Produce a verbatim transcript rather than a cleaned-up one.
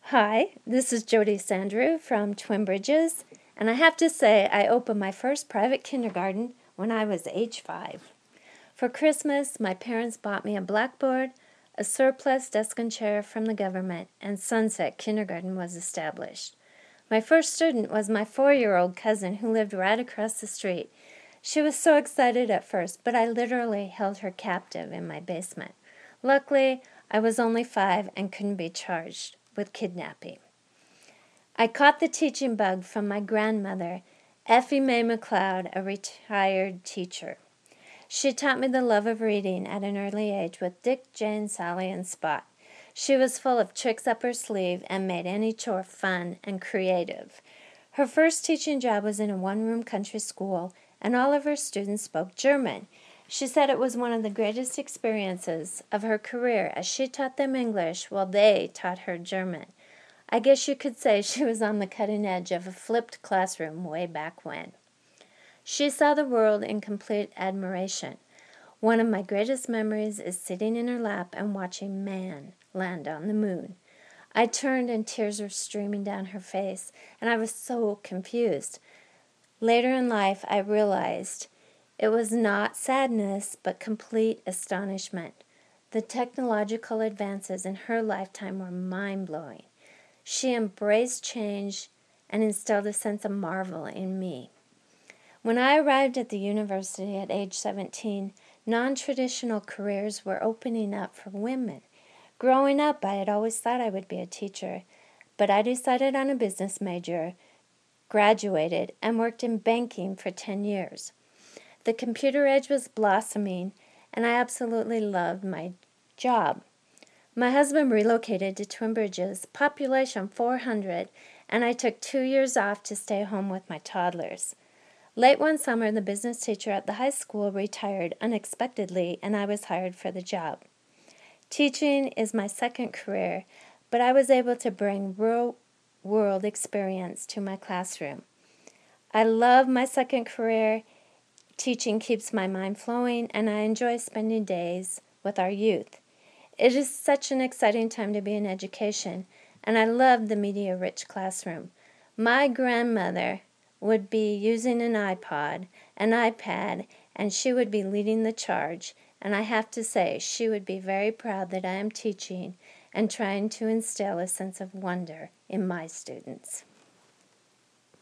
Hi, this is Jody Sandrew from Twin Bridges, and I have to say I opened my first private kindergarten when I was age five. For Christmas, my parents bought me a blackboard, a surplus desk and chair from the government, and Sunset Kindergarten was established. My first student was my four-year-old cousin who lived right across the street. She was so excited at first, but I literally held her captive in my basement. Luckily, I was only five and couldn't be charged with kidnapping. I caught the teaching bug from my grandmother, Effie Mae McLeod, a retired teacher. She taught me the love of reading at an early age with Dick, Jane, Sally, and Spot. She was full of tricks up her sleeve and made any chore fun and creative. Her first teaching job was in a one-room country school, and all of her students spoke German. She said it was one of the greatest experiences of her career as she taught them English while they taught her German. I guess you could say she was on the cutting edge of a flipped classroom way back when. She saw the world in complete admiration. One of my greatest memories is sitting in her lap and watching man land on the moon. I turned and tears were streaming down her face, and I was so confused. Later in life, I realized it was not sadness, but complete astonishment. The technological advances in her lifetime were mind-blowing. She embraced change and instilled a sense of marvel in me. When I arrived at the university at age seventeen, non-traditional careers were opening up for women. Growing up, I had always thought I would be a teacher, but I decided on a business major, graduated, and worked in banking for ten years. The computer age was blossoming, and I absolutely loved my job. My husband relocated to Twin Bridges, population four hundred, and I took two years off to stay home with my toddlers. Late one summer, the business teacher at the high school retired unexpectedly, and I was hired for the job. Teaching is my second career, but I was able to bring real-world experience to my classroom. I love my second career. Teaching keeps my mind flowing, and I enjoy spending days with our youth. It is such an exciting time to be in education, and I love the media-rich classroom. My grandmother would be using an iPod, an iPad, and she would be leading the charge, and I have to say she would be very proud that I am teaching and trying to instill a sense of wonder in my students.